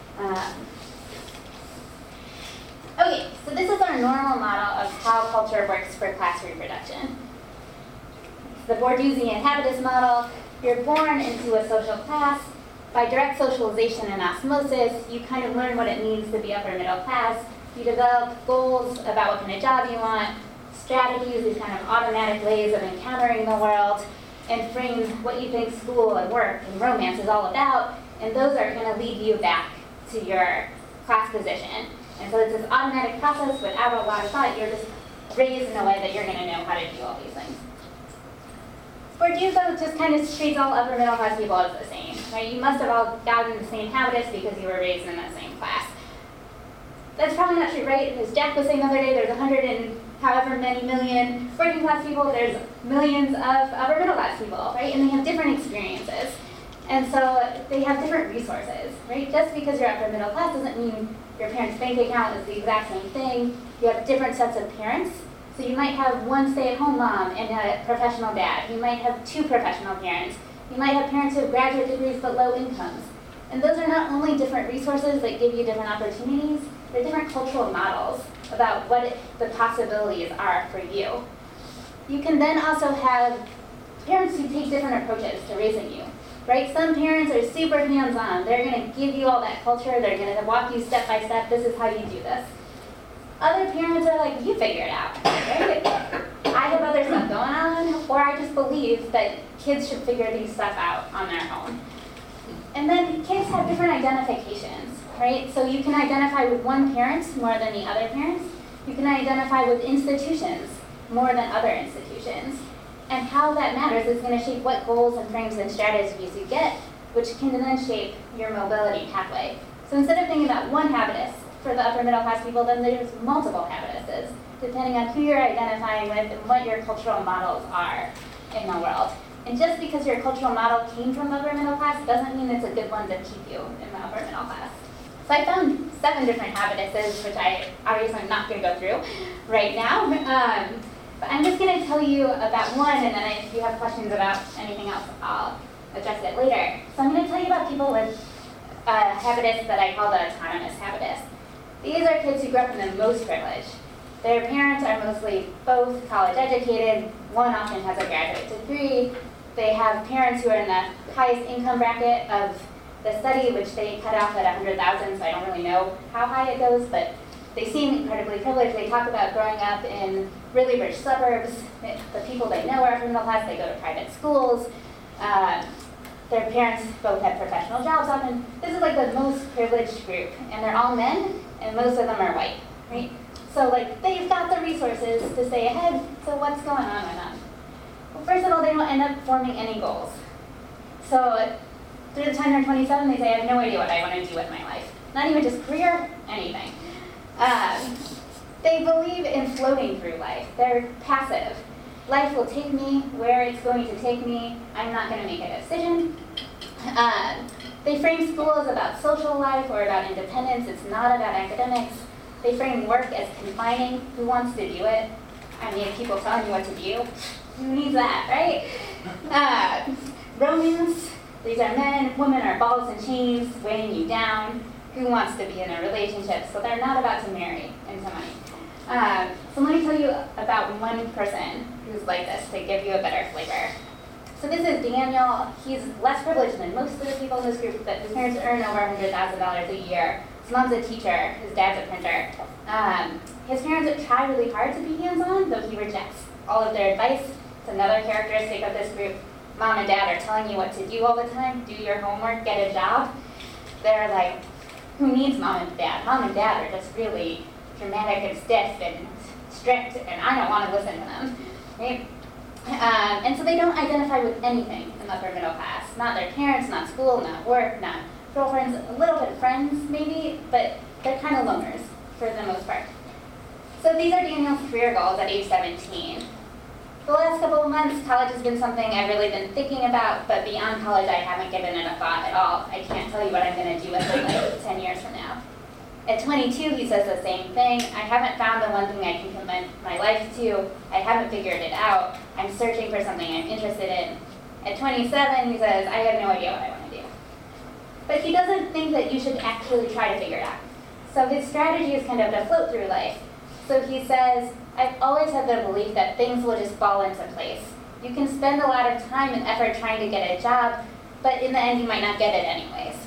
Okay, so this is our normal model of how culture works for class reproduction. It's the Bourdieusian habitus model. You're born into a social class. By direct socialization and osmosis, you kind of learn what it means to be upper middle class. You develop goals about what kind of job you want, strategies, these kind of automatic ways of encountering the world, and frame what you think school and work and romance is all about, and those are going to lead you back to your class position. And so it's this automatic process without a lot of thought. You're just raised in a way that you're going to know how to do all these things. Bourdieu, though, just kind of treats all upper middle class people as the same. Right? You must have all gotten the same habitus because you were raised in the same class. That's probably not true, right? As Jack was saying the other day, there's 100 and however many million working class people, there's millions of upper middle class people, right? And they have different experiences. And so they have different resources, right? Just because you're upper middle class doesn't mean your parents' bank account is the exact same thing. You have different sets of parents. So you might have one stay-at-home mom and a professional dad. You might have 2 professional parents. You might have parents who have graduate degrees but low incomes. And those are not only different resources that give you different opportunities, they're different cultural models about what the possibilities are for you. You can then also have parents who take different approaches to raising you, right? Some parents are super hands-on. They're going to give you all that culture. They're going to walk you step by step. This is how you do this. Other parents are like, you figure it out, right? I have other stuff going on, or I just believe that kids should figure these stuff out on their own. And then kids have different identifications, right? So you can identify with one parent more than the other parents. You can identify with institutions more than other institutions. And how that matters is going to shape what goals and frames and strategies you get which can then shape your mobility pathway. So instead of thinking about one habitus for the upper middle class people, then there's multiple habituses, depending on who you're identifying with and what your cultural models are in the world. And just because your cultural model came from the upper middle class doesn't mean it's a good one to keep you in the upper middle class. So I found 7 different habituses, which I obviously am not going to go through right now. But I'm just going to tell you about one, and then if you have questions about anything else, I'll address it later. So I'm going to tell you about people with habitus that I call the autonomous habitus. These are kids who grew up in the most privilege. Their parents are mostly both college educated. One often has a graduate degree. They have parents who are in the highest income bracket of the study, which they cut off at 100,000, so I don't really know how high it goes, but they seem incredibly privileged. They talk about growing up in really rich suburbs. The people they know are upper middle class. They go to private schools. Their parents both have professional jobs often. This is like the most privileged group, and they're all men, and most of them are white, right? So like they've got the resources to stay ahead, so what's going on with them? Well, first of all, they don't end up forming any goals. So through the time they're 27, they say, I have no idea what I want to do with my life. Not even just career, anything. They believe in floating through life. They're passive. Life will take me where it's going to take me. I'm not going to make a decision. They frame school as about social life or about independence. It's not about academics. They frame work as confining. Who wants to do it? I mean, people telling you what to do. Who needs that, right? Romance. These are men. Women are balls and chains weighing you down. Who wants to be in a relationship? So they're not about to marry into money. So let me tell you about one person who's like this to give you a better flavor. So this is Daniel. He's less privileged than most of the people in this group, but his parents earn over $100,000 a year. His mom's a teacher. His dad's a printer. His parents try really hard to be hands-on, though he rejects all of their advice. It's another characteristic of this group. Mom and dad are telling you what to do all the time. Do your homework, get a job. They're like, who needs mom and dad? Mom and dad are just really dramatic and stiff and strict, and I don't want to listen to them, right? And so they don't identify with anything in the upper middle class. Not their parents, not school, not work, not girlfriends, a little bit of friends maybe, but they're kind of loners for the most part. So these are Daniel's career goals at age 17. The last couple of months, college has been something I've really been thinking about, but beyond college, I haven't given it a thought at all. I can't tell you what I'm going to do with it like 10 years from now. At 22, he says the same thing. I haven't found the one thing I can commit my life to. I haven't figured it out. I'm searching for something I'm interested in. At 27, he says, I have no idea what I want to do. But he doesn't think that you should actually try to figure it out. So his strategy is kind of to float through life. So he says, I've always had the belief that things will just fall into place. You can spend a lot of time and effort trying to get a job, but in the end you might not get it anyways.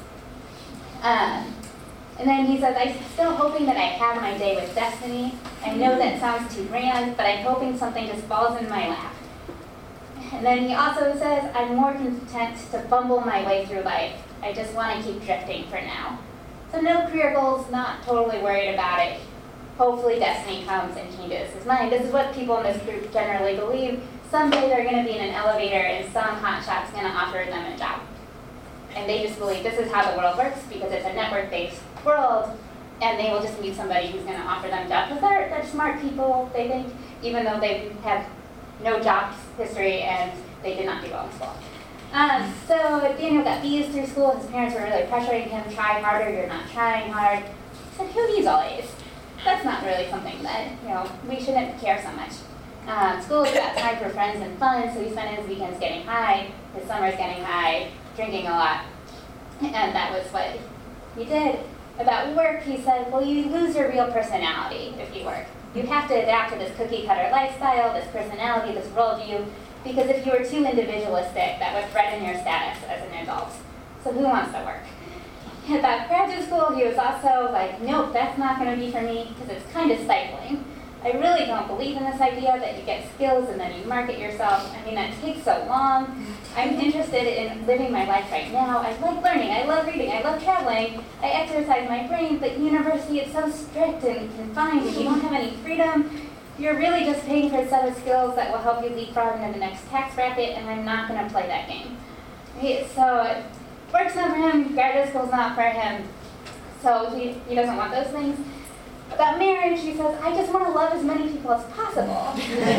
And then he says, I'm still hoping that I have my day with destiny. I know that sounds too grand, but I'm hoping something just falls in my lap. And then he also says, I'm more content to fumble my way through life. I just want to keep drifting for now. So no career goals, not totally worried about it. Hopefully destiny comes and changes his mind. This is what people in this group generally believe. Someday they're going to be in an elevator and some hotshot's going to offer them a job. And they just believe this is how the world works because it's a network-based world, and they will just meet somebody who's going to offer them a job. Because they're smart people, they think, even though they have no job history and they did not do well in school. So Daniel got B's through school. His parents were really pressuring him, try harder, you're not trying hard. He said, who needs all A's? That's not really something that, we shouldn't care so much. School is about time for friends and fun, so he spent his weekends getting high, his summers getting high, drinking a lot. And that was what he did. About work, he said, well, you lose your real personality if you work. You have to adapt to this cookie-cutter lifestyle, this personality, this worldview, because if you were too individualistic, that would threaten your status as an adult. So who wants to work? About graduate school, he was also like, nope, that's not going to be for me, because it's kind of stifling. I really don't believe in this idea that you get skills and then you market yourself. I mean, that takes so long. I'm interested in living my life right now. I like learning, I love reading, I love traveling. I exercise my brain, but university is so strict and confined and you don't have any freedom. You're really just paying for a set of skills that will help you leapfrog into the next tax bracket, and I'm not going to play that game. Okay, so Work's not for him, graduate school's not for him. So he doesn't want those things. About marriage, he says, I just want to love as many people as possible.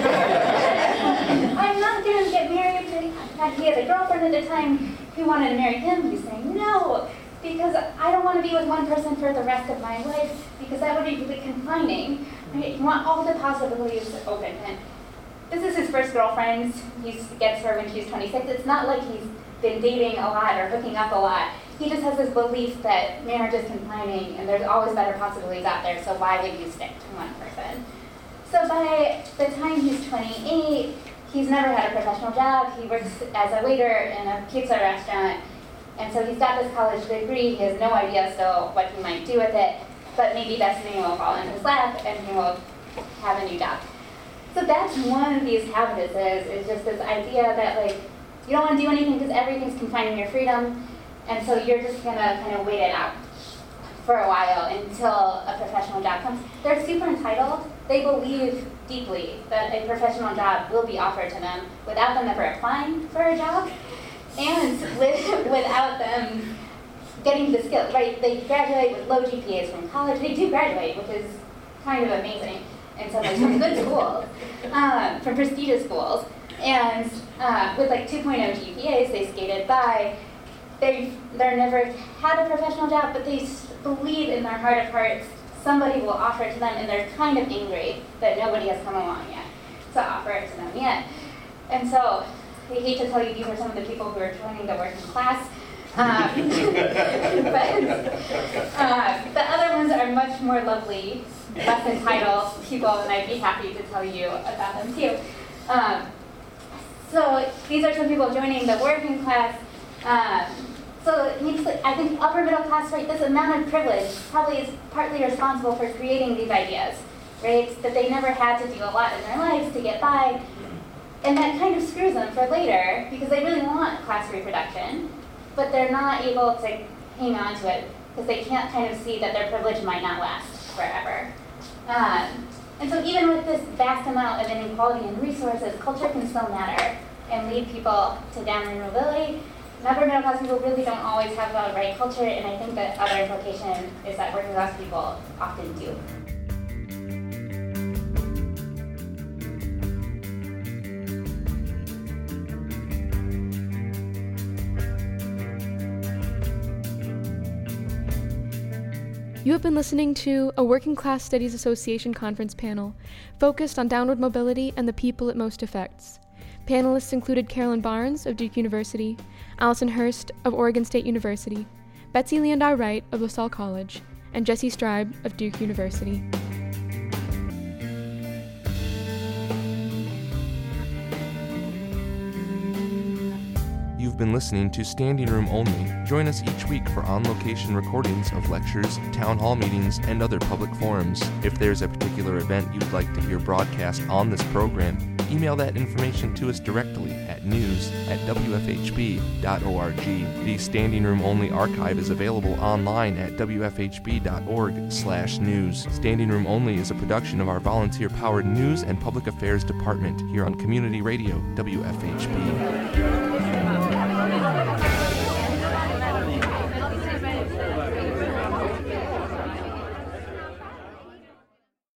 I'm not going to get married. In fact, he had a girlfriend at the time who wanted to marry him. He's saying, no, because I don't want to be with one person for the rest of my life, because that would be really confining. Right? You want all the possibilities open. And this is his first girlfriend. He gets her when she's 26. It's not like he's been dating a lot or hooking up a lot. He just has this belief that marriage is confining and there's always better possibilities out there, so why would you stick to one person? So by the time he's 28, he's never had a professional job. He works as a waiter in a pizza restaurant, and so he's got this college degree. He has no idea still what he might do with it, but maybe destiny will fall in his lap and he will have a new job. So that's one of these habituses, is just this idea that like you don't want to do anything because everything's confining your freedom. And so you're just going to kind of wait it out for a while until a professional job comes. They're super entitled. They believe deeply that a professional job will be offered to them without them ever applying for a job and without them getting the skill. Right? They graduate with low GPAs from college. They do graduate, which is kind of amazing. And so from good schools, from prestigious schools. And with like 2.0 GPAs, they skated by. They've never had a professional job, but they believe in their heart of hearts somebody will offer it to them, and they're kind of angry that nobody has come along yet to offer it to them yet. And so I hate to tell you these are some of the people who are joining the working class. But the other ones are much more lovely, less entitled people, and I'd be happy to tell you about them too. So these are some people joining the working class. So I think upper middle class, right, this amount of privilege probably is partly responsible for creating these ideas, right? That they never had to do a lot in their lives to get by. And that kind of screws them for later because they really want class reproduction, but they're not able to hang on to it because they can't kind of see that their privilege might not last forever. And so even with this vast amount of inequality in resources, culture can still matter and lead people to downward mobility. Upper middle class people really don't always have the right culture, and I think that other implication is that working class people often do. You have been listening to a Working Class Studies Association conference panel focused on downward mobility and the people it most affects. Panelists included Carolyn Barnes of Duke University, Allison Hurst of Oregon State University, Betsy Leondar Wright of LaSalle College, and Jesse Stribe of Duke University. You've been listening to Standing Room Only. Join us each week for on-location recordings of lectures, town hall meetings, and other public forums. If there's a particular event you'd like to hear broadcast on this program, email that information to us directly at news@wfhb.org. The Standing Room Only archive is available online at wfhb.org/news. Standing Room Only is a production of our volunteer-powered News and Public Affairs Department here on Community Radio, WFHB.